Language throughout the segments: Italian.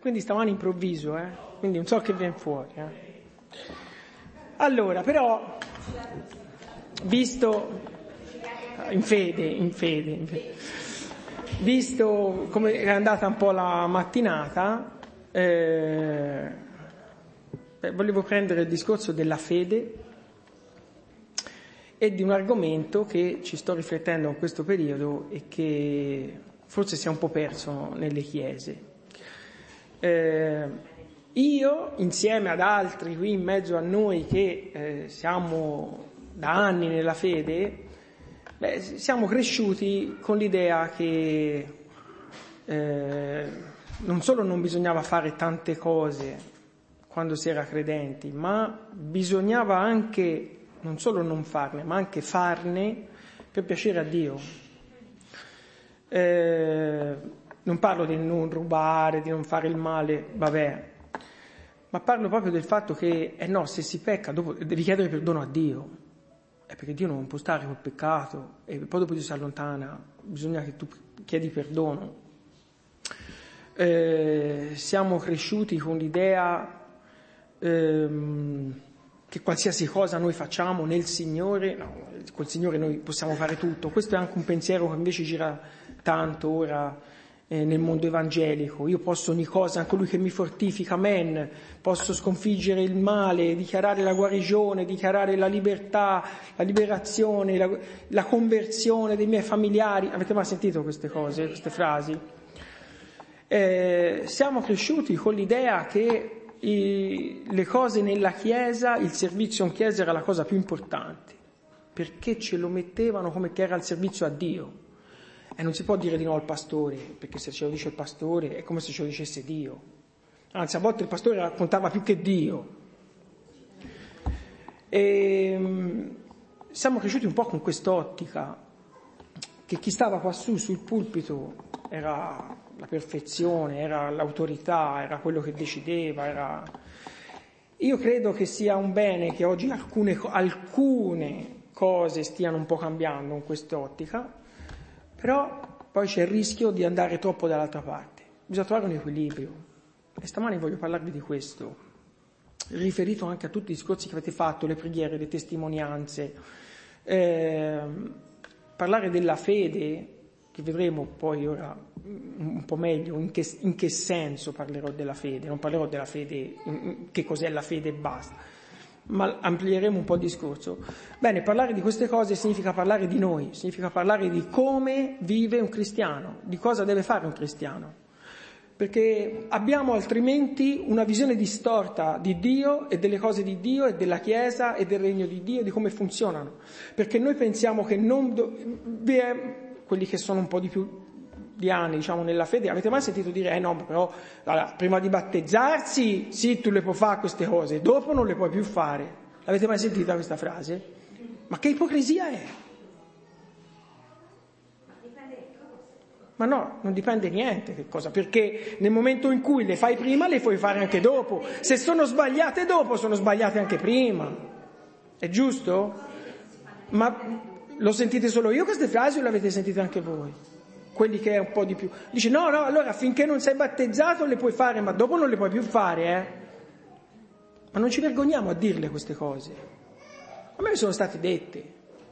quindi stamani improvviso, quindi non so che viene fuori. Allora, però, visto in fede, visto come è andata un po' la mattinata, volevo prendere il discorso della fede e di un argomento che ci sto riflettendo in questo periodo e che forse si è un po' perso nelle chiese. Io, insieme ad altri qui in mezzo a noi che siamo da anni nella fede, siamo cresciuti con l'idea che non solo non bisognava fare tante cose quando si era credenti, ma bisognava anche non solo non farne, ma anche farne per piacere a Dio. Non parlo di non rubare, di non fare il male, vabbè, ma parlo proprio del fatto che, no, se si pecca, dopo devi chiedere perdono a Dio, perché Dio non può stare col peccato, e poi dopo Dio si allontana, bisogna che tu chiedi perdono. Siamo cresciuti con l'idea che qualsiasi cosa noi facciamo nel Signore, no, col Signore noi possiamo fare tutto. Questo è anche un pensiero che invece gira tanto ora nel mondo evangelico. Io posso ogni cosa, anche colui che mi fortifica, amen, posso sconfiggere il male, dichiarare la guarigione, dichiarare la libertà, la liberazione, la conversione dei miei familiari. Avete mai sentito queste cose, queste frasi? Siamo cresciuti con l'idea che le cose nella Chiesa, il servizio in Chiesa era la cosa più importante, perché ce lo mettevano come che era il servizio a Dio. E non si può dire di no al pastore, perché se ce lo dice il pastore è come se ce lo dicesse Dio. Anzi, a volte il pastore raccontava più che Dio. E siamo cresciuti un po' con quest'ottica, che chi stava quassù sul pulpito era la perfezione, era l'autorità, era quello che decideva, Io credo che sia un bene che oggi alcune cose stiano un po' cambiando in quest'ottica, però poi c'è il rischio di andare troppo dall'altra parte. Bisogna trovare un equilibrio. E stamani voglio parlarvi di questo, riferito anche a tutti i discorsi che avete fatto, le preghiere, le testimonianze, parlare della fede, che vedremo poi ora un po' meglio in che senso parlerò della fede. Non parlerò della fede, che cos'è la fede e basta, ma amplieremo un po' il discorso. Bene, parlare di queste cose significa parlare di noi, significa parlare di come vive un cristiano, di cosa deve fare un cristiano, perché abbiamo altrimenti una visione distorta di Dio e delle cose di Dio e della Chiesa e del regno di Dio, di come funzionano, perché noi pensiamo che quelli che sono un po' di più di anni, diciamo, nella fede, avete mai sentito dire no, però allora, prima di battezzarsi sì, tu le puoi fare queste cose, dopo non le puoi più fare? L'avete mai sentita questa frase? Ma che ipocrisia è? Ma no, non dipende niente che cosa, perché nel momento in cui le fai prima le puoi fare anche dopo. Se sono sbagliate dopo, sono sbagliate anche prima. È giusto? Ma lo sentite solo io queste frasi o le avete sentite anche voi? Quelli che è un po' di più. Dice no, allora finché non sei battezzato le puoi fare, ma dopo non le puoi più fare, Ma non ci vergogniamo a dirle queste cose. A me sono state dette.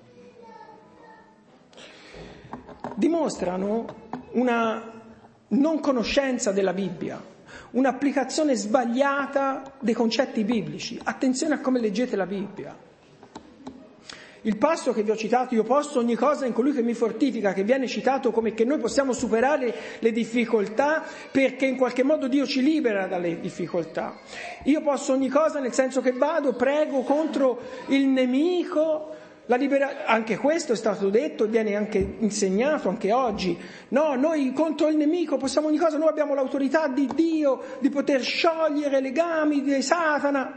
Dimostrano una non conoscenza della Bibbia, un'applicazione sbagliata dei concetti biblici. Attenzione a come leggete la Bibbia. Il passo che vi ho citato, io posso ogni cosa in colui che mi fortifica, che viene citato come che noi possiamo superare le difficoltà perché in qualche modo Dio ci libera dalle difficoltà. Io posso ogni cosa nel senso che vado, prego contro il nemico, anche questo è stato detto, viene anche insegnato anche oggi. No, noi contro il nemico possiamo ogni cosa, noi abbiamo l'autorità di Dio di poter sciogliere i legami di Satana.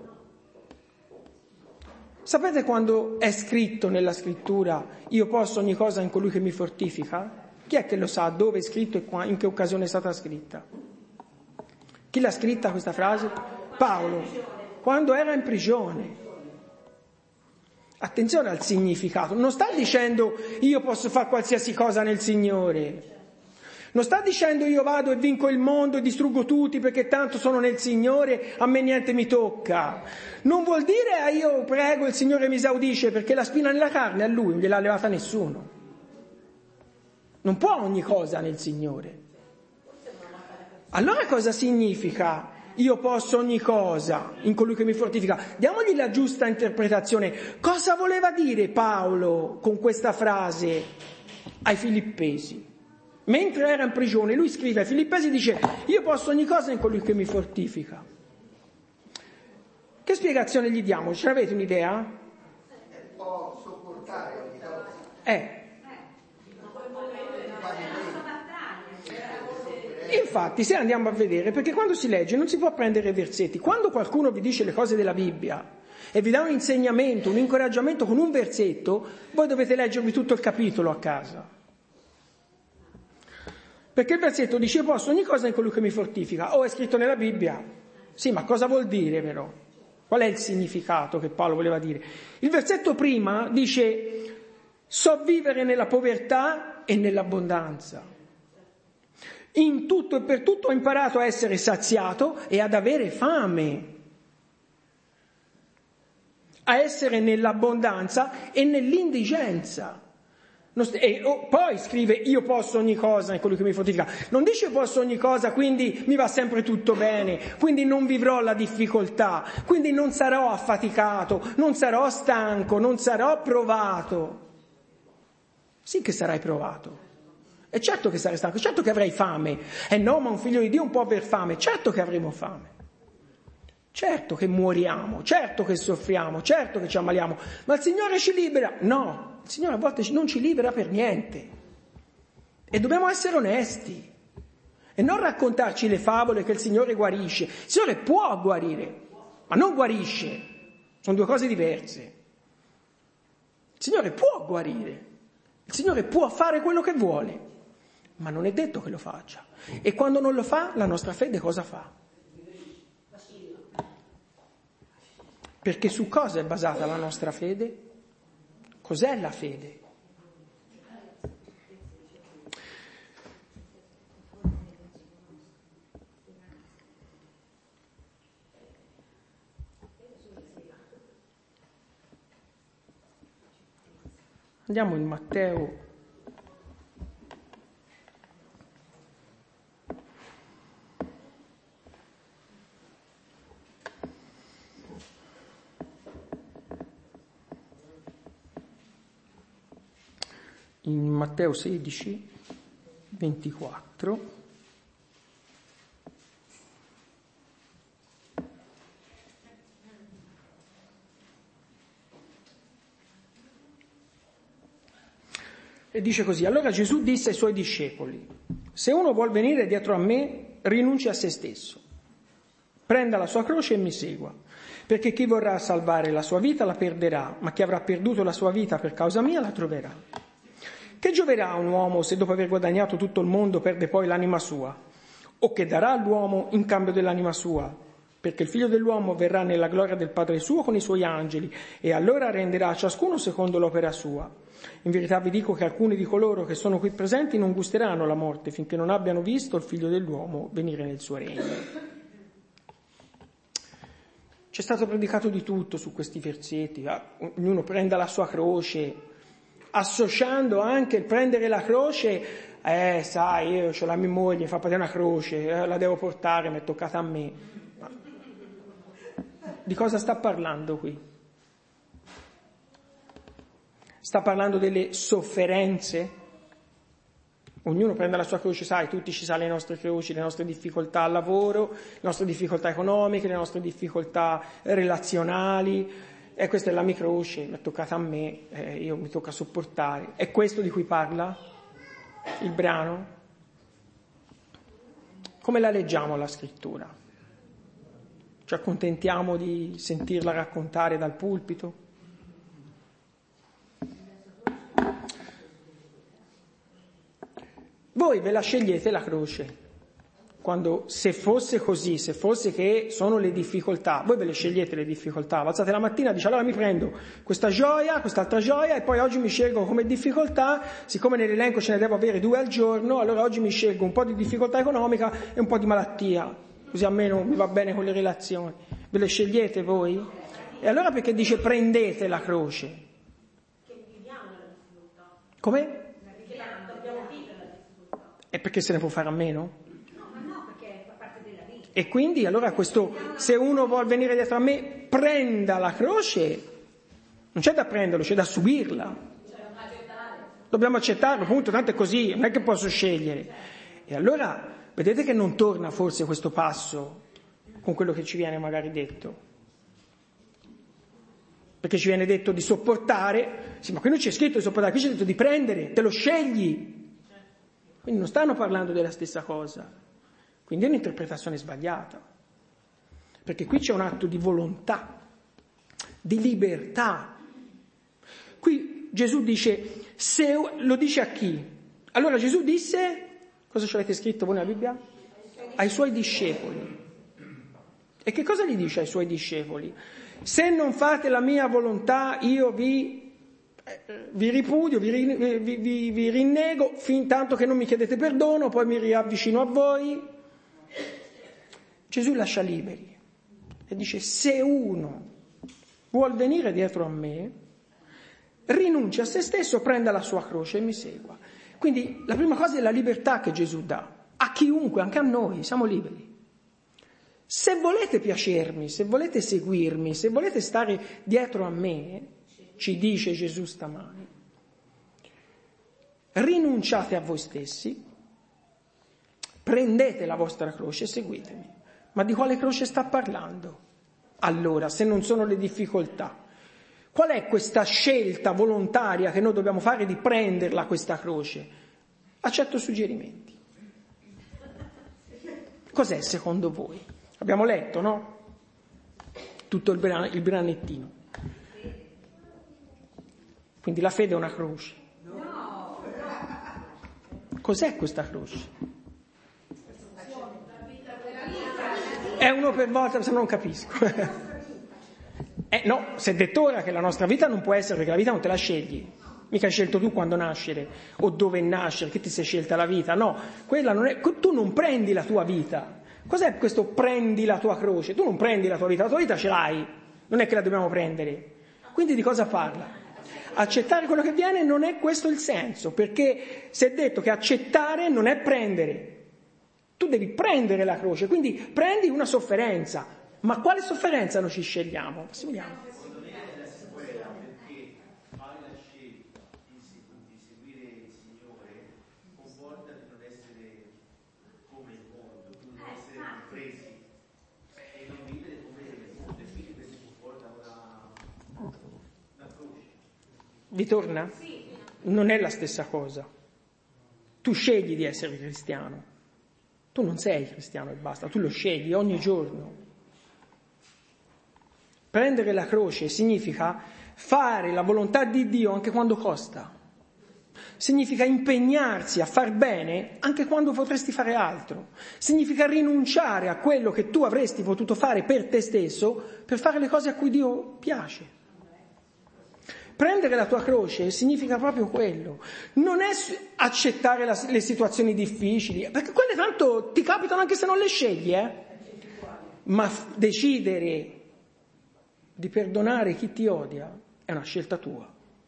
Sapete quando è scritto nella scrittura io posso ogni cosa in colui che mi fortifica? Chi è che lo sa dove è scritto e in che occasione è stata scritta? Chi l'ha scritta questa frase? Paolo, quando era in prigione. Attenzione al significato, non sta dicendo io posso fare qualsiasi cosa nel Signore. Non sta dicendo io vado e vinco il mondo e distruggo tutti perché tanto sono nel Signore, a me niente mi tocca. Non vuol dire io prego il Signore mi esaudisce, perché la spina nella carne a Lui non gliel'ha levata nessuno. Non può ogni cosa nel Signore. Allora cosa significa io posso ogni cosa in colui che mi fortifica? Diamogli la giusta interpretazione. Cosa voleva dire Paolo con questa frase ai Filippesi? Mentre era in prigione, lui scrive ai Filippesi, dice io posso ogni cosa in colui che mi fortifica. Che spiegazione gli diamo? Ce l'avete un'idea? Può sopportare ogni cosa. Infatti, se andiamo a vedere, perché quando si legge non si può prendere versetti. Quando qualcuno vi dice le cose della Bibbia e vi dà un insegnamento, un incoraggiamento con un versetto, voi dovete leggervi tutto il capitolo a casa. Perché il versetto dice io posso ogni cosa in colui che mi fortifica. È scritto nella Bibbia. Sì, ma cosa vuol dire però? Qual è il significato che Paolo voleva dire? Il versetto prima dice so vivere nella povertà e nell'abbondanza. In tutto e per tutto ho imparato a essere saziato e ad avere fame. A essere nell'abbondanza e nell'indigenza. E poi scrive io posso ogni cosa in colui che mi fortifica. Non dice io posso ogni cosa, quindi mi va sempre tutto bene, quindi non vivrò la difficoltà, quindi non sarò affaticato, non sarò stanco, non sarò provato. Sì che sarai provato. E certo che sarai stanco, certo che avrai fame. No, ma un figlio di Dio non può aver fame. Certo che avremo fame. Certo che moriamo, certo che soffriamo, certo che ci ammaliamo. Ma il Signore ci libera? No, il Signore a volte non ci libera per niente. E dobbiamo essere onesti. E non raccontarci le favole che il Signore guarisce. Il Signore può guarire, ma non guarisce. Sono due cose diverse. Il Signore può guarire. Il Signore può fare quello che vuole. Ma non è detto che lo faccia. E quando non lo fa, la nostra fede cosa fa? Perché su cosa è basata la nostra fede? Cos'è la fede? Andiamo in Matteo. In Matteo 16, 24. E dice così: allora Gesù disse ai suoi discepoli: se uno vuol venire dietro a me, rinunci a se stesso, prenda la sua croce e mi segua, perché chi vorrà salvare la sua vita la perderà, ma chi avrà perduto la sua vita per causa mia la troverà. Che gioverà un uomo se dopo aver guadagnato tutto il mondo perde poi l'anima sua? O che darà all'uomo in cambio dell'anima sua? Perché il figlio dell'uomo verrà nella gloria del Padre suo con i suoi angeli e allora renderà a ciascuno secondo l'opera sua. In verità vi dico che alcuni di coloro che sono qui presenti non gusteranno la morte finché non abbiano visto il figlio dell'uomo venire nel suo regno. C'è stato predicato di tutto su questi versetti, ognuno prenda la sua croce, associando anche il prendere la croce, sai, io ho la mia moglie, fa padere una croce, la devo portare, mi è toccata a me. Ma di cosa sta parlando qui? Sta parlando delle sofferenze? Ognuno prende la sua croce, sai, tutti ci sa le nostre croci, le nostre difficoltà al lavoro, le nostre difficoltà economiche, le nostre difficoltà relazionali. E questa è la mia croce, mi è toccata a me, io mi tocca sopportare. È questo di cui parla il brano? Come la leggiamo la scrittura? Ci accontentiamo di sentirla raccontare dal pulpito? Voi ve la scegliete la croce, quando, se fosse così, se fosse che sono le difficoltà, voi ve le scegliete le difficoltà, alzate la mattina e dice allora mi prendo questa gioia, quest'altra gioia e poi oggi mi scelgo come difficoltà, siccome nell'elenco ce ne devo avere 2 al giorno, allora oggi mi scelgo un po' di difficoltà economica e un po' di malattia, così almeno mi va bene con le relazioni. Ve le scegliete voi? E allora perché dice prendete la croce? Che viviamo nella difficoltà. Come? Perché dobbiamo vivere la difficoltà. E perché se ne può fare a meno? No, perché fa parte della vita. E quindi allora questo, se uno vuol venire dietro a me, prenda la croce, non c'è da prenderlo, c'è da subirla. Dobbiamo accettarlo, appunto, tanto è così, non è che posso scegliere. E allora, vedete che non torna forse questo passo con quello che ci viene magari detto. Perché ci viene detto di sopportare, sì, ma qui non c'è scritto di sopportare, qui c'è detto di prendere, te lo scegli. Quindi non stanno parlando della stessa cosa. Quindi è un'interpretazione sbagliata. Perché qui c'è un atto di volontà, di libertà. Qui Gesù dice, lo dice a chi? Allora Gesù disse, cosa ci avete scritto voi nella Bibbia? Ai suoi discepoli. E che cosa gli dice ai suoi discepoli? Se non fate la mia volontà, io vi ripudio, vi rinnego, fin tanto che non mi chiedete perdono, poi mi riavvicino a voi. Gesù lascia liberi e dice, se uno vuol venire dietro a me, rinuncia a se stesso, prenda la sua croce e mi segua. Quindi la prima cosa è la libertà che Gesù dà, a chiunque, anche a noi, siamo liberi. Se volete piacermi, se volete seguirmi, se volete stare dietro a me, ci dice Gesù stamani, rinunciate a voi stessi, prendete la vostra croce e seguitemi. Ma di quale croce sta parlando? Allora, se non sono le difficoltà, qual è questa scelta volontaria che noi dobbiamo fare di prenderla questa croce? Accetto suggerimenti. Cos'è secondo voi? Abbiamo letto, no? Tutto il branettino. Quindi la fede è una croce. Cos'è questa croce? È uno per volta, se non capisco. No, si è detto ora che la nostra vita non può essere, perché la vita non te la scegli. Mica hai scelto tu quando nascere o dove nascere, che ti sei scelta la vita. No, quella non è, tu non prendi la tua vita. Cos'è questo prendi la tua croce? Tu non prendi la tua vita ce l'hai, non è che la dobbiamo prendere. Quindi di cosa parla? Accettare quello che viene non è questo il senso, perché si è detto che accettare non è prendere. Tu devi prendere la croce, quindi prendi una sofferenza. Ma quale sofferenza noi ci scegliamo? Passiamo. Vi torna? Non è la stessa cosa. Tu scegli di essere cristiano. Tu non sei cristiano e basta, tu lo scegli ogni giorno. Prendere la croce significa fare la volontà di Dio anche quando costa. Significa impegnarsi a far bene anche quando potresti fare altro. Significa rinunciare a quello che tu avresti potuto fare per te stesso per fare le cose a cui Dio piace. Prendere la tua croce significa proprio quello. Non è accettare le situazioni difficili, perché quelle tanto ti capitano anche se non le scegli, ma decidere di perdonare chi ti odia è una scelta tua.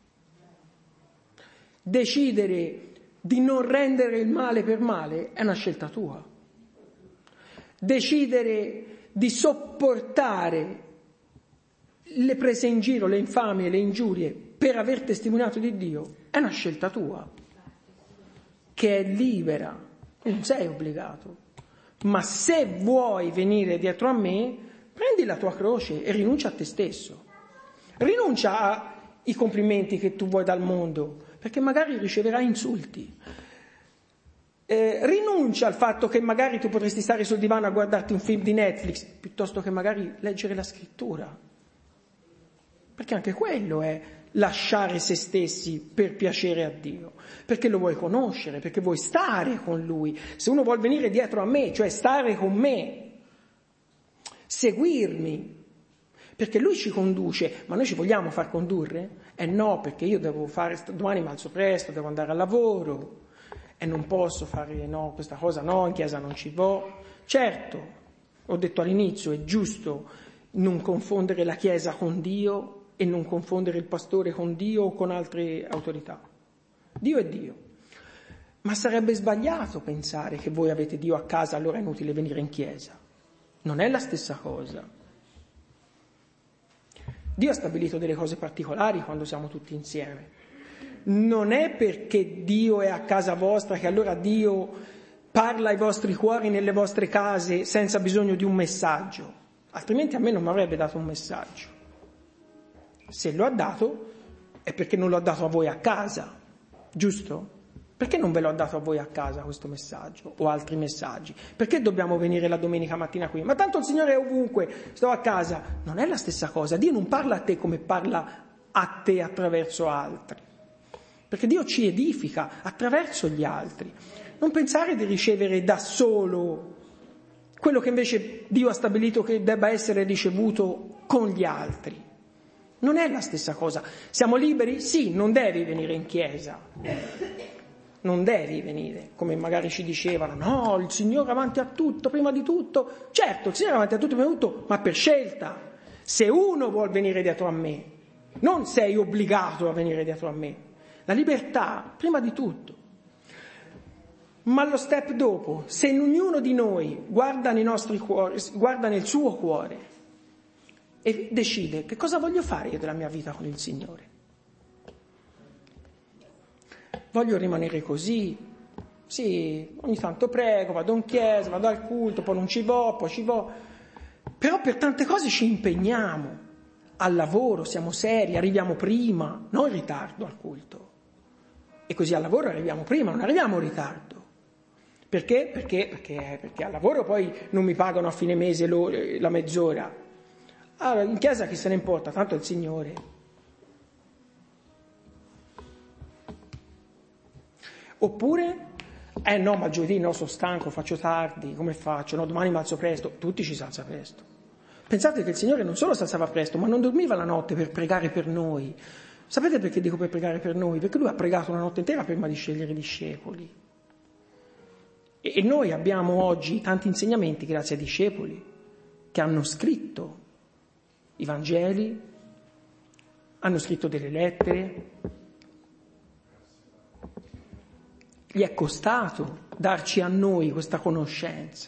Decidere di non rendere il male per male è una scelta tua. Decidere di sopportare le prese in giro, le infamie, le ingiurie per aver testimoniato di Dio è una scelta tua, che è libera, non sei obbligato. Ma se vuoi venire dietro a me, prendi la tua croce e rinuncia a te stesso. Rinuncia ai complimenti che tu vuoi dal mondo, perché magari riceverai insulti. Rinuncia al fatto che magari tu potresti stare sul divano a guardarti un film di Netflix, piuttosto che magari leggere la scrittura. Perché anche quello è lasciare se stessi per piacere a Dio, perché lo vuoi conoscere, perché vuoi stare con Lui. Se uno vuol venire dietro a me, cioè stare con me, seguirmi, perché Lui ci conduce, ma noi ci vogliamo far condurre? No, perché io devo fare, domani mi alzo presto, devo andare al lavoro e non posso fare questa cosa, in chiesa non ci vo. Certo, ho detto all'inizio, è giusto non confondere la chiesa con Dio e non confondere il pastore con Dio o con altre autorità. Dio è Dio. Ma sarebbe sbagliato pensare che voi avete Dio a casa, allora è inutile venire in chiesa. Non è la stessa cosa. Dio ha stabilito delle cose particolari quando siamo tutti insieme. Non è perché Dio è a casa vostra che allora Dio parla ai vostri cuori nelle vostre case senza bisogno di un messaggio. Altrimenti a me non mi avrebbe dato un messaggio. Se lo ha dato è perché non lo ha dato a voi a casa, giusto? Perché non ve l'ho dato a voi a casa questo messaggio o altri messaggi? Perché dobbiamo venire la domenica mattina qui? Ma tanto il Signore è ovunque, sto a casa. Non è la stessa cosa. Dio non parla a te come parla a te attraverso altri. Perché Dio ci edifica attraverso gli altri. Non pensare di ricevere da solo quello che invece Dio ha stabilito che debba essere ricevuto con gli altri. Non è la stessa cosa. Siamo liberi? Sì, non devi venire in chiesa. Non devi venire, come magari ci dicevano, no, il Signore avanti a tutto, prima di tutto. Certo, il Signore avanti a tutto, prima di tutto, ma per scelta. Se uno vuol venire dietro a me, non sei obbligato a venire dietro a me. La libertà, prima di tutto. Ma lo step dopo, se ognuno di noi guarda nei nostri cuori, guarda nel suo cuore e decide che cosa voglio fare io della mia vita con il Signore. Voglio rimanere così, sì, ogni tanto prego, vado in chiesa, vado al culto, poi non ci vo, poi ci vo. Però per tante cose ci impegniamo, al lavoro siamo seri, arriviamo prima, non in ritardo al culto. E così al lavoro arriviamo prima, non arriviamo in ritardo. Perché? Perché al lavoro poi non mi pagano a fine mese la mezz'ora. Allora, in chiesa chi se ne importa, tanto è il Signore. Oppure, no, ma giovedì no, sono stanco, faccio tardi, come faccio? No, domani mi alzo presto. Tutti ci si alza presto. Pensate che il Signore non solo si alzava presto, ma non dormiva la notte per pregare per noi. Sapete perché dico per pregare per noi? Perché Lui ha pregato una notte intera prima di scegliere i discepoli. E noi abbiamo oggi tanti insegnamenti grazie ai discepoli che hanno scritto i Vangeli, hanno scritto delle lettere. Gli è costato darci a noi questa conoscenza.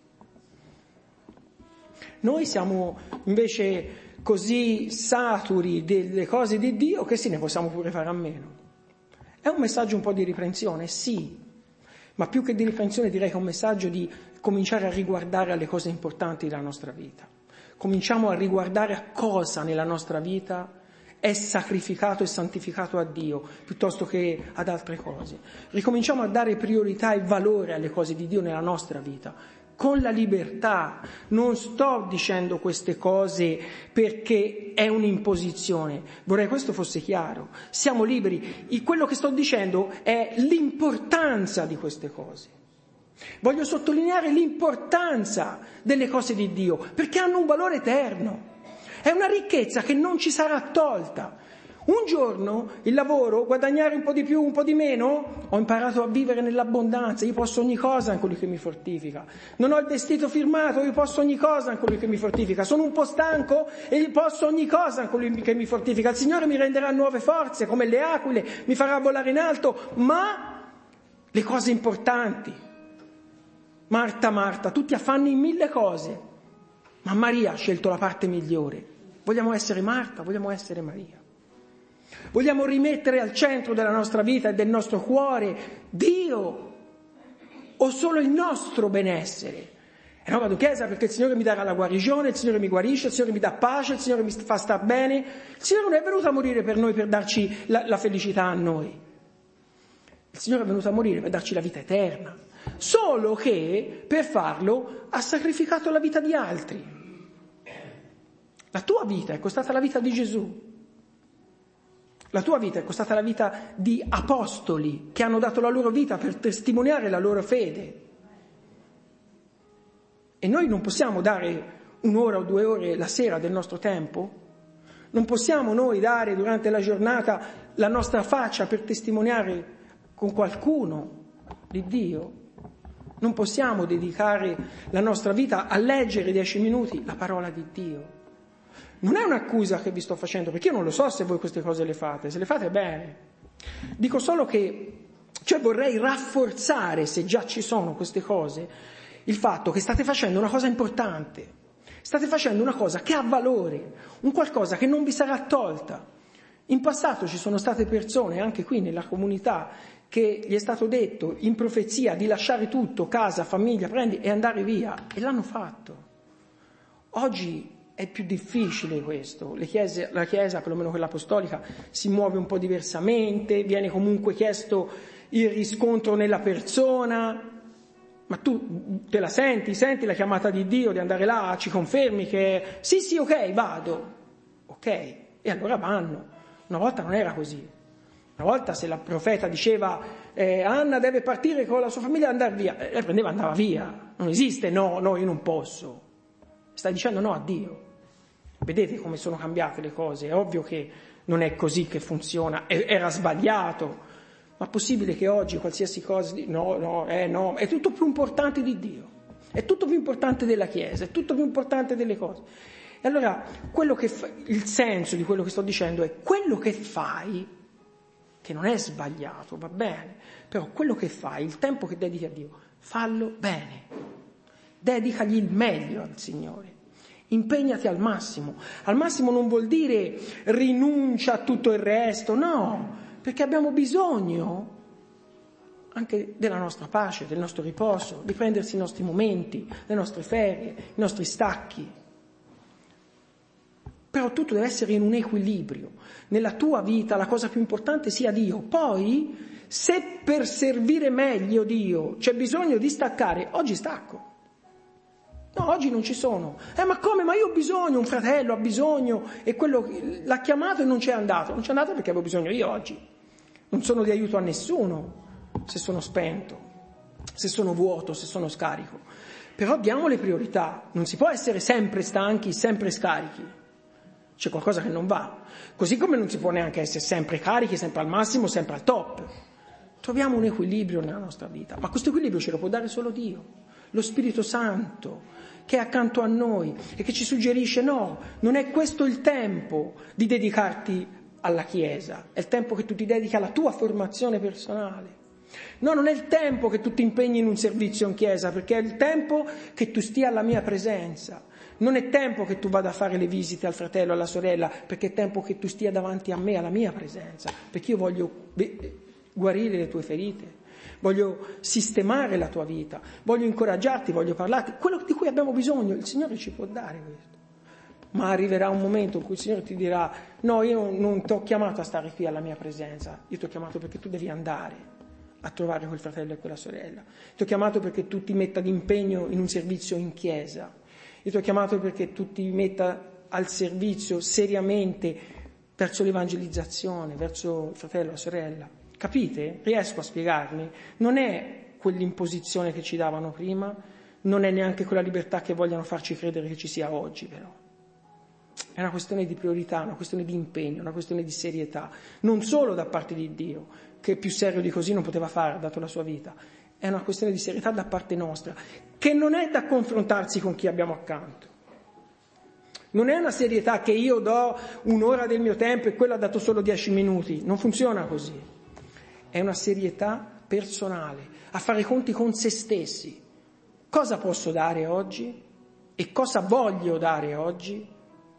Noi siamo invece così saturi delle cose di Dio che sì, ne possiamo pure fare a meno. È un messaggio un po' di riprensione, sì, ma più che di riprensione direi che è un messaggio di cominciare a riguardare alle cose importanti della nostra vita. Cominciamo a riguardare a cosa nella nostra vita è sacrificato e santificato a Dio piuttosto che ad altre cose. Ricominciamo a dare priorità e valore alle cose di Dio nella nostra vita, con la libertà. Non sto dicendo queste cose perché è un'imposizione, vorrei questo fosse chiaro. Siamo liberi. Quello che sto dicendo è l'importanza di queste cose. Voglio sottolineare l'importanza delle cose di Dio, perché hanno un valore eterno. È una ricchezza che non ci sarà tolta. Un giorno il lavoro, guadagnare un po' di più, un po' di meno, ho imparato a vivere nell'abbondanza, io posso ogni cosa in colui che mi fortifica. Non ho il vestito firmato, io posso ogni cosa in colui che mi fortifica. Sono un po' stanco e io posso ogni cosa in colui che mi fortifica. Il Signore mi renderà nuove forze come le aquile, mi farà volare in alto, ma le cose importanti. Marta, tutti affanni in 1000 cose, ma Maria ha scelto la parte migliore. Vogliamo essere Marta, vogliamo essere Maria. Vogliamo rimettere al centro della nostra vita e del nostro cuore Dio o solo il nostro benessere? E no, vado in chiesa perché il Signore mi darà la guarigione, il Signore mi guarisce, il Signore mi dà pace, il Signore mi fa star bene. Il Signore non è venuto a morire per noi per darci la felicità a noi. Il Signore è venuto a morire per darci la vita eterna. Solo che per farlo ha sacrificato la vita di altri. La tua vita è costata la vita di Gesù. La tua vita è costata la vita di apostoli che hanno dato la loro vita per testimoniare la loro fede. E noi non possiamo dare 1 ora o 2 ore la sera del nostro tempo? Non possiamo noi dare durante la giornata la nostra faccia per testimoniare con qualcuno di Dio? Non possiamo dedicare la nostra vita a leggere 10 minuti la parola di Dio? Non è un'accusa che vi sto facendo, perché io non lo so se voi queste cose le fate, se le fate bene. Dico solo che, vorrei rafforzare, se già ci sono queste cose, il fatto che state facendo una cosa importante, state facendo una cosa che ha valore, un qualcosa che non vi sarà tolta. In passato ci sono state persone, anche qui nella comunità, che gli è stato detto in profezia di lasciare tutto, casa, famiglia, prendi e andare via, e l'hanno fatto. Oggi è più difficile questo, la Chiesa, perlomeno quella apostolica, si muove un po' diversamente, viene comunque chiesto il riscontro nella persona, ma tu te la senti la chiamata di Dio di andare là, ci confermi che sì, ok, vado, ok, e allora vanno. Una volta non era così. Una volta se la profeta diceva Anna deve partire con la sua famiglia e andare via, lei prendeva e andava via. Non esiste no, io non posso. Sta dicendo no a Dio. Vedete come sono cambiate le cose. È ovvio che non è così che funziona, era sbagliato. Ma è possibile che oggi qualsiasi cosa no, è tutto più importante di Dio, è tutto più importante della Chiesa, è tutto più importante delle cose. E allora il senso di quello che sto dicendo è quello che fai, che non è sbagliato, va bene, però quello che fai, il tempo che dedichi a Dio, fallo bene, dedicagli il meglio al Signore, impegnati al massimo. Al massimo non vuol dire rinuncia a tutto il resto, no, perché abbiamo bisogno anche della nostra pace, del nostro riposo, di prendersi i nostri momenti, le nostre ferie, i nostri stacchi. Però tutto deve essere in un equilibrio. Nella tua vita la cosa più importante sia Dio. Poi, se per servire meglio Dio c'è bisogno di staccare, oggi stacco. No, oggi non ci sono. Ma come? Ma io ho bisogno, un fratello ha bisogno, e quello l'ha chiamato e non c'è andato. Non c'è andato perché avevo bisogno io oggi. Non sono di aiuto a nessuno se sono spento, se sono vuoto, se sono scarico. Però diamo le priorità. Non si può essere sempre stanchi, sempre scarichi. C'è qualcosa che non va. Così come non si può neanche essere sempre carichi, sempre al massimo, sempre al top. Troviamo un equilibrio nella nostra vita. Ma questo equilibrio ce lo può dare solo Dio. Lo Spirito Santo, che è accanto a noi e che ci suggerisce no, non è questo il tempo di dedicarti alla Chiesa, è il tempo che tu ti dedichi alla tua formazione personale. No, non è il tempo che tu ti impegni in un servizio in Chiesa, perché è il tempo che tu stia alla mia presenza. Non è tempo che tu vada a fare le visite al fratello, alla sorella, perché è tempo che tu stia davanti a me, alla mia presenza, perché io voglio guarire le tue ferite, voglio sistemare la tua vita, voglio incoraggiarti, voglio parlarti. Quello di cui abbiamo bisogno, il Signore ci può dare questo. Ma arriverà un momento in cui il Signore ti dirà no, io non ti ho chiamato a stare qui alla mia presenza, io ti ho chiamato perché tu devi andare a trovare quel fratello e quella sorella, ti ho chiamato perché tu ti metta d'impegno in un servizio in chiesa, io ti ho chiamato perché tu ti metta al servizio seriamente verso l'evangelizzazione, verso il fratello e la sorella. Capite? Riesco a spiegarmi? Non è quell'imposizione che ci davano prima, non è neanche quella libertà che vogliono farci credere che ci sia oggi, però. È una questione di priorità, una questione di impegno, una questione di serietà, non solo da parte di Dio, che più serio di così non poteva fare, dato la sua vita. È una questione di serietà da parte nostra, che non è da confrontarsi con chi abbiamo accanto. Non è una serietà che io do 1 ora del mio tempo e quello ha dato solo 10 minuti. Non funziona così. È una serietà personale, a fare i conti con se stessi. Cosa posso dare oggi? E cosa voglio dare oggi?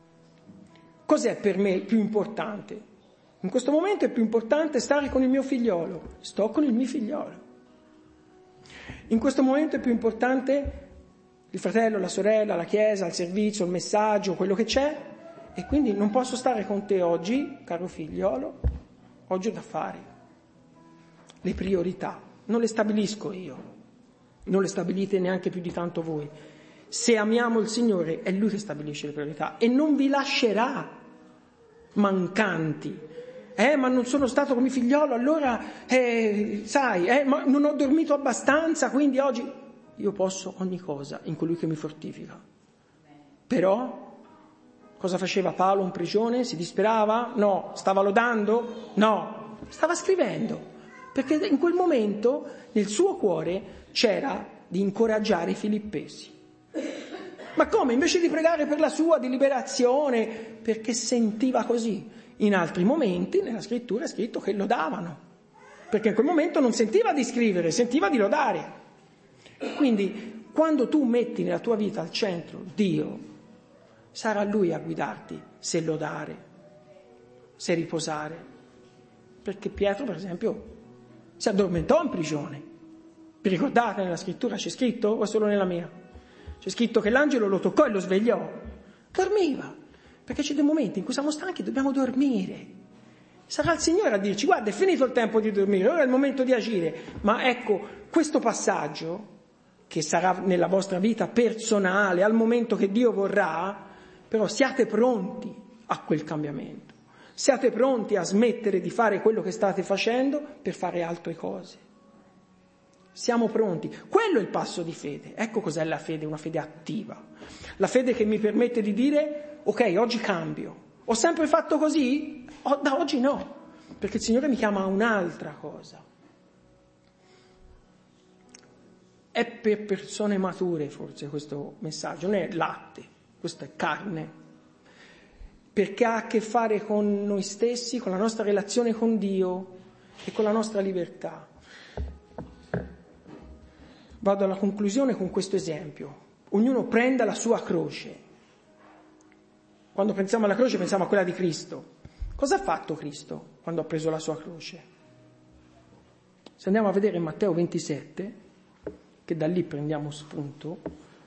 Cos'è per me più importante? In questo momento è più importante stare con il mio figliolo. Sto con il mio figliolo. In questo momento è più importante il fratello, la sorella, la chiesa, il servizio, il messaggio, quello che c'è. E quindi non posso stare con te oggi, caro figliolo. Oggi ho da fare. Le priorità. Non le stabilisco io. Non le stabilite neanche più di tanto voi. Se amiamo il Signore, è Lui che stabilisce le priorità. E non vi lascerà mancanti. ma non sono stato come figliolo, allora, ma non ho dormito abbastanza, quindi oggi io posso ogni cosa in colui che mi fortifica. Però, cosa faceva Paolo in prigione? Si disperava? No. Stava lodando? No. Stava scrivendo, perché in quel momento nel suo cuore c'era di incoraggiare i filippesi. Ma come? Invece di pregare per la sua di liberazione, perché sentiva così. In altri momenti nella scrittura è scritto che lodavano, perché in quel momento non sentiva di scrivere, sentiva di lodare. Quindi quando tu metti nella tua vita al centro Dio, sarà Lui a guidarti se lodare, se riposare. Perché Pietro, per esempio, si addormentò in prigione. Vi ricordate nella scrittura? C'è scritto o è solo nella mia? C'è scritto che l'angelo lo toccò e lo svegliò. Dormiva. Perché c'è dei momenti in cui siamo stanchi e dobbiamo dormire. Sarà il Signore a dirci: guarda, è finito il tempo di dormire, ora è il momento di agire. Ma ecco, questo passaggio, che sarà nella vostra vita personale, al momento che Dio vorrà, però siate pronti a quel cambiamento. Siate pronti a smettere di fare quello che state facendo per fare altre cose. Siamo pronti. Quello è il passo di fede. Ecco cos'è la fede, una fede attiva. La fede che mi permette di dire: ok, oggi cambio. Ho sempre fatto così? Da oggi no, perché il Signore mi chiama a un'altra cosa. È per persone mature forse questo messaggio, non è latte, questo è carne, perché ha a che fare con noi stessi, con la nostra relazione con Dio e con la nostra libertà. Vado alla conclusione con questo esempio. Ognuno prenda la sua croce. Quando pensiamo alla croce pensiamo a quella di Cristo. Cosa ha fatto Cristo quando ha preso la sua croce? Se andiamo a vedere in Matteo 27, che da lì prendiamo spunto,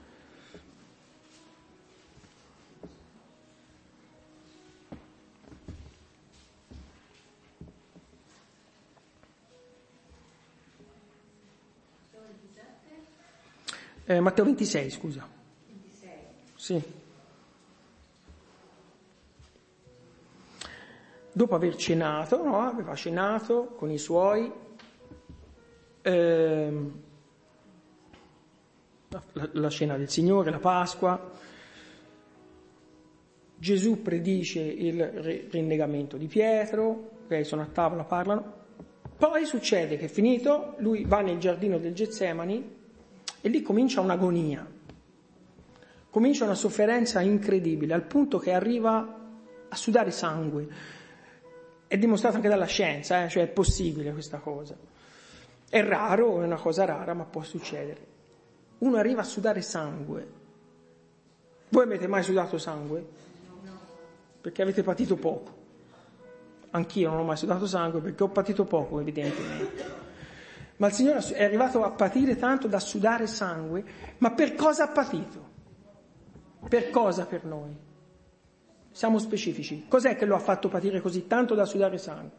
Matteo 26, scusa. 26. Sì. Dopo aver cenato, no? Aveva cenato con i suoi, la cena del Signore, la Pasqua, Gesù predice il rinnegamento di Pietro, sono a tavola, parlano, poi succede che finito, lui va nel giardino del Getsemani e lì comincia un'agonia, comincia una sofferenza incredibile, al punto che arriva a sudare sangue. È dimostrato anche dalla scienza, cioè è possibile questa cosa. È raro, è una cosa rara, ma può succedere. Uno arriva a sudare sangue. Voi avete mai sudato sangue? No. Perché avete patito poco. Anch'io non ho mai sudato sangue perché ho patito poco, evidentemente. Ma il Signore è arrivato a patire tanto da sudare sangue, ma per cosa ha patito? Per cosa per noi? Siamo specifici. Cos'è che lo ha fatto patire così tanto da sudare sangue?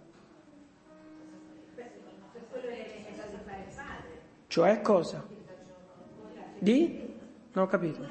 Per quello che è stato fare il padre. Cioè cosa? Di? Non ho capito.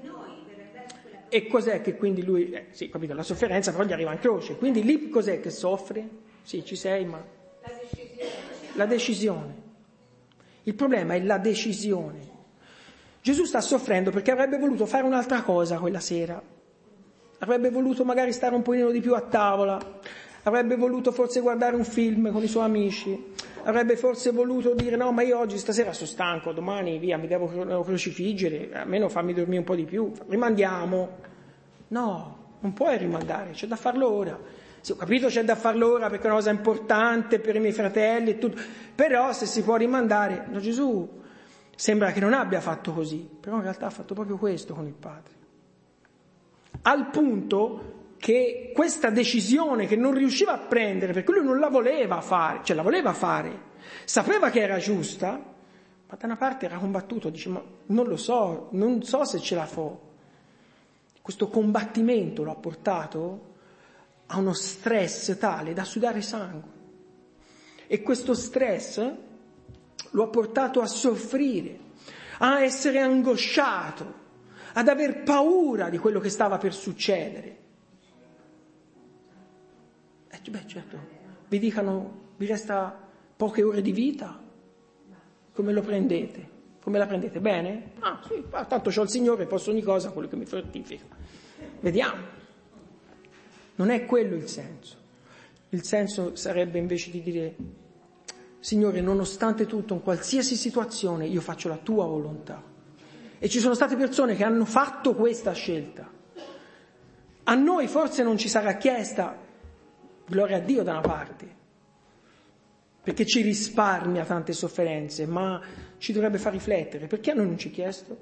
E cos'è che quindi lui... sì, capito, la sofferenza però gli arriva in croce. Quindi lì cos'è che soffre? Sì, ci sei, ma... La decisione. Il problema è la decisione. Gesù sta soffrendo perché avrebbe voluto fare un'altra cosa quella sera. Avrebbe voluto magari stare un pochino di più a tavola, avrebbe voluto forse guardare un film con i suoi amici, avrebbe forse voluto dire: no, ma io oggi stasera sono stanco, domani via, mi devo crocifiggere, almeno fammi dormire un po' di più, rimandiamo. No, non puoi rimandare, c'è da farlo ora. Sì, ho capito, c'è da farlo ora perché è una cosa importante per i miei fratelli e tutto, però se si può rimandare, no, Gesù sembra che non abbia fatto così, però in realtà ha fatto proprio questo con il Padre. Al punto che questa decisione che non riusciva a prendere, perché lui non la voleva fare, cioè la voleva fare, sapeva che era giusta, ma da una parte era combattuto, dice: ma non lo so, non so se ce la fa. Questo combattimento lo ha portato a uno stress tale da sudare sangue. E questo stress lo ha portato a soffrire, a essere angosciato, ad aver paura di quello che stava per succedere. Beh, certo, vi dicano vi resta poche ore di vita, come lo prendete? Come la prendete? Bene? Ah sì, tanto c'ho il Signore, posso ogni cosa, quello che mi fortifica. Vediamo. Non è quello il senso. Il senso sarebbe invece di dire: Signore, nonostante tutto, in qualsiasi situazione, io faccio la tua volontà. E ci sono state persone che hanno fatto questa scelta. A noi forse non ci sarà chiesta, gloria a Dio da una parte, perché ci risparmia tante sofferenze, ma ci dovrebbe far riflettere. Perché a noi non ci è chiesto?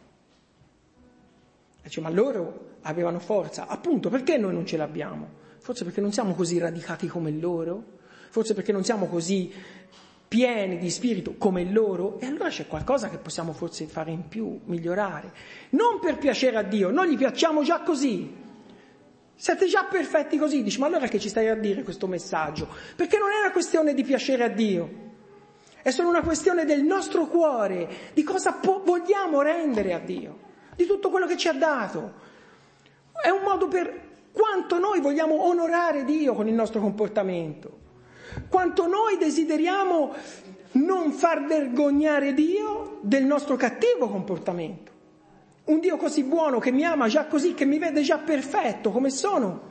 Dice, ma loro avevano forza. Appunto, perché noi non ce l'abbiamo? Forse perché non siamo così radicati come loro? Forse perché non siamo così pieni di spirito come loro? E allora c'è qualcosa che possiamo forse fare in più, migliorare. Non per piacere a Dio, noi gli piacciamo già così. Siete già perfetti così. Dici, ma allora che ci stai a dire questo messaggio? Perché non è una questione di piacere a Dio, è solo una questione del nostro cuore, di cosa vogliamo rendere a Dio, di tutto quello che ci ha dato. È un modo per quanto noi vogliamo onorare Dio con il nostro comportamento, quanto noi desideriamo non far vergognare Dio del nostro cattivo comportamento. Un Dio così buono, che mi ama già così, che mi vede già perfetto come sono.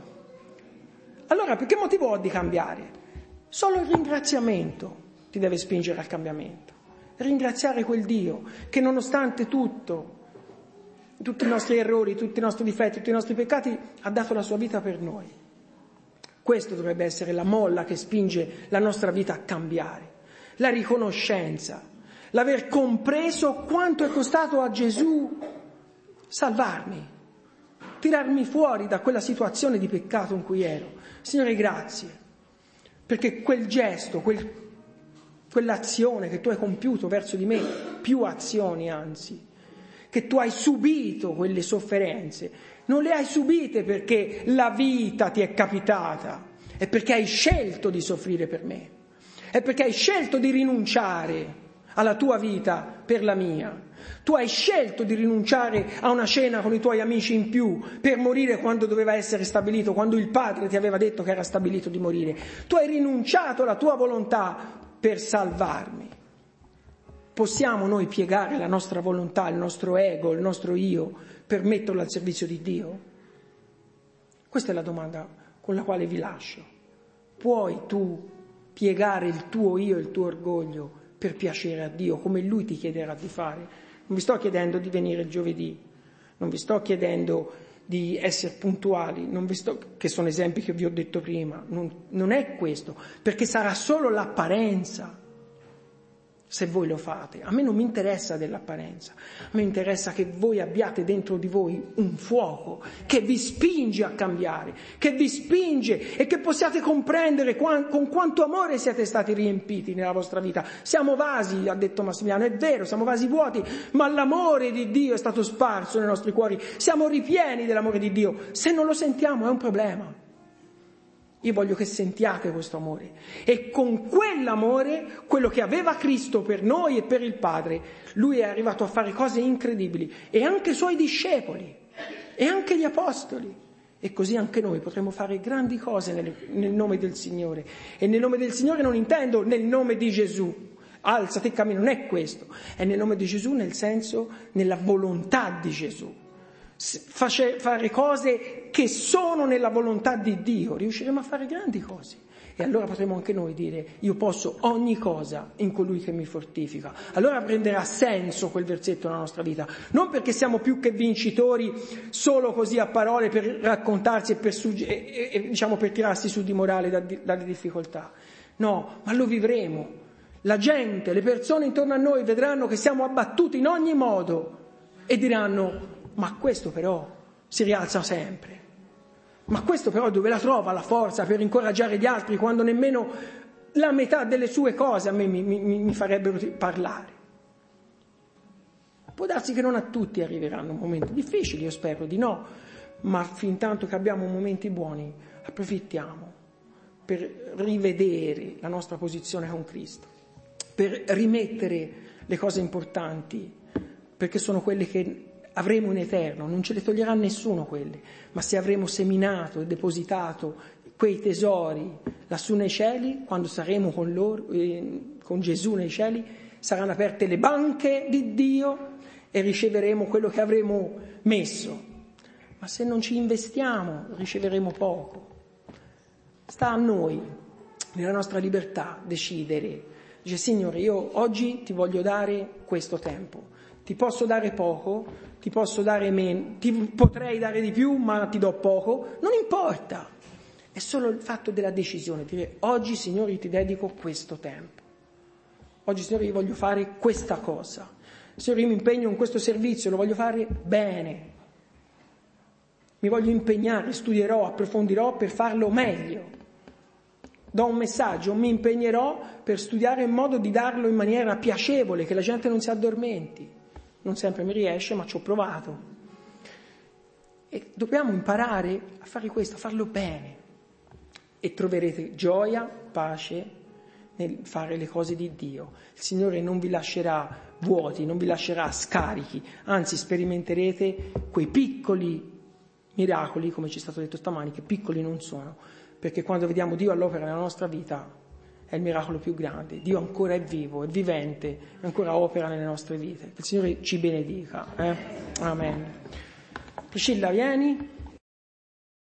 Allora, per che motivo ho di cambiare? Solo il ringraziamento ti deve spingere al cambiamento. Ringraziare quel Dio che nonostante tutto, tutti i nostri errori, tutti i nostri difetti, tutti i nostri peccati, ha dato la sua vita per noi. Questo dovrebbe essere la molla che spinge la nostra vita a cambiare. La riconoscenza, l'aver compreso quanto è costato a Gesù salvarmi, tirarmi fuori da quella situazione di peccato in cui ero. Signore, grazie, perché quel gesto, quell'azione che tu hai compiuto verso di me, più azioni anzi, che tu hai subito quelle sofferenze, non le hai subite perché la vita ti è capitata, è perché hai scelto di soffrire per me, è perché hai scelto di rinunciare alla tua vita per la mia. Tu hai scelto di rinunciare a una cena con i tuoi amici in più per morire quando doveva essere stabilito, quando il Padre ti aveva detto che era stabilito di morire. Tu hai rinunciato alla tua volontà per salvarmi. Possiamo noi piegare la nostra volontà, il nostro ego, il nostro io, per metterlo al servizio di Dio? Questa è la domanda con la quale vi lascio. Puoi tu piegare il tuo io e il tuo orgoglio per piacere a Dio, come Lui ti chiederà di fare? Non vi sto chiedendo di venire il giovedì, non vi sto chiedendo di essere puntuali, che sono esempi che vi ho detto prima, non è questo, perché sarà solo l'apparenza se voi lo fate. A me non mi interessa dell'apparenza, a me interessa che voi abbiate dentro di voi un fuoco che vi spinge a cambiare, che vi spinge e che possiate comprendere con quanto amore siete stati riempiti nella vostra vita. Siamo vasi, ha detto Massimiliano, è vero, siamo vasi vuoti, ma l'amore di Dio è stato sparso nei nostri cuori, siamo ripieni dell'amore di Dio. Se non lo sentiamo è un problema. Io voglio che sentiate questo amore, e con quell'amore, quello che aveva Cristo per noi e per il Padre, Lui è arrivato a fare cose incredibili, e anche i Suoi discepoli, e anche gli Apostoli, e così anche noi potremo fare grandi cose nel nome del Signore. E nel nome del Signore non intendo nel nome di Gesù, alzati e cammina, non è questo, è nel nome di Gesù nel senso, nella volontà di Gesù. Fare cose che sono nella volontà di Dio, riusciremo a fare grandi cose, e allora potremo anche noi dire: io posso ogni cosa in colui che mi fortifica. Allora prenderà senso quel versetto nella nostra vita, non perché siamo più che vincitori solo così a parole per raccontarsi e per tirarsi su di morale dalle difficoltà, no, ma lo vivremo. La gente, le persone intorno a noi vedranno che siamo abbattuti in ogni modo e diranno: ma questo però si rialza sempre. Ma questo però dove la trova la forza per incoraggiare gli altri quando nemmeno la metà delle sue cose a me mi farebbero parlare? Può darsi che non a tutti arriveranno momenti difficili, io spero di no, ma fin tanto che abbiamo momenti buoni, approfittiamo per rivedere la nostra posizione con Cristo, per rimettere le cose importanti, perché sono quelle che avremo in eterno, non ce le toglierà nessuno quelle, ma se avremo seminato e depositato quei tesori lassù nei cieli, quando saremo con loro, con Gesù nei cieli, saranno aperte le banche di Dio e riceveremo quello che avremo messo. Ma se non ci investiamo, riceveremo poco. Sta a noi, nella nostra libertà, decidere. Dice: Signore, io oggi ti voglio dare questo tempo. Ti posso dare poco, ti posso dare meno, ti potrei dare di più, ma ti do poco. Non importa. È solo il fatto della decisione, dire: oggi, Signore, ti dedico questo tempo. Oggi, Signore, io voglio fare questa cosa. Signore, io mi impegno in questo servizio, lo voglio fare bene. Mi voglio impegnare, studierò, approfondirò per farlo meglio. Do un messaggio, mi impegnerò per studiare in modo di darlo in maniera piacevole, che la gente non si addormenti. Non sempre mi riesce, ma ci ho provato. E dobbiamo imparare a fare questo, a farlo bene. E troverete gioia, pace nel fare le cose di Dio. Il Signore non vi lascerà vuoti, non vi lascerà scarichi, anzi sperimenterete quei piccoli miracoli, come ci è stato detto stamani, che piccoli non sono, perché quando vediamo Dio all'opera nella nostra vita è il miracolo più grande. Dio ancora è vivo, è vivente, ancora opera nelle nostre vite. Che il Signore ci benedica. Amen. Priscilla, vieni.